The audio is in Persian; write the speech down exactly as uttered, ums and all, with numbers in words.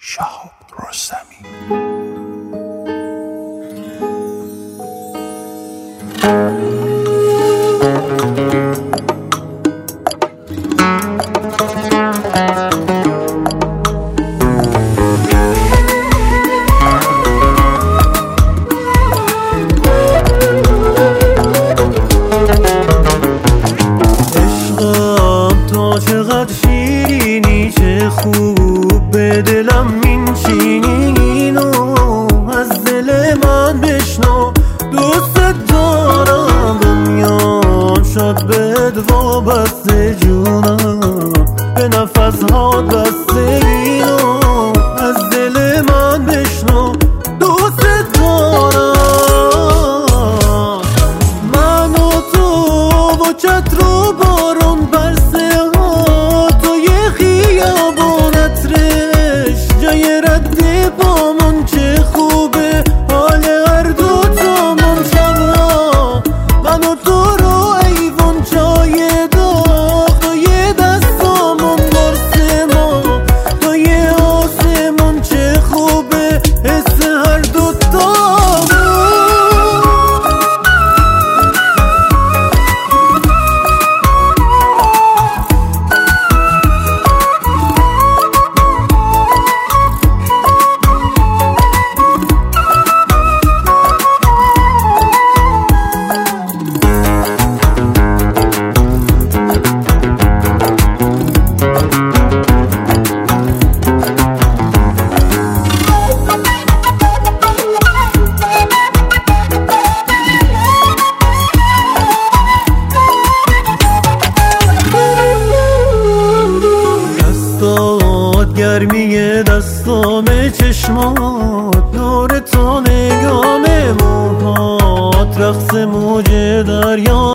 شهاب رستمی. عشقم تو چقدر شیرینی، چه خوب به دلم مینشینی، اینو از دل من بشنو، دوست دارم دنیام شد بهت وابسته، جونم به نفس‌هات بسته، اینو از دل من بشنو، دوست دارم. من و تو و چتر و بارون برسه ها، توی خیابون عطرش جای رد پامون، چه خوبه حال هر دو تامون. شبا من و تو رو ایوون چای داغ، توی دستامون برسه ما توی آسمون، چه خوبه حس هر دو تامون. گرمی دستام، چشمات نور تو، نگام موهات رقص موج دریا.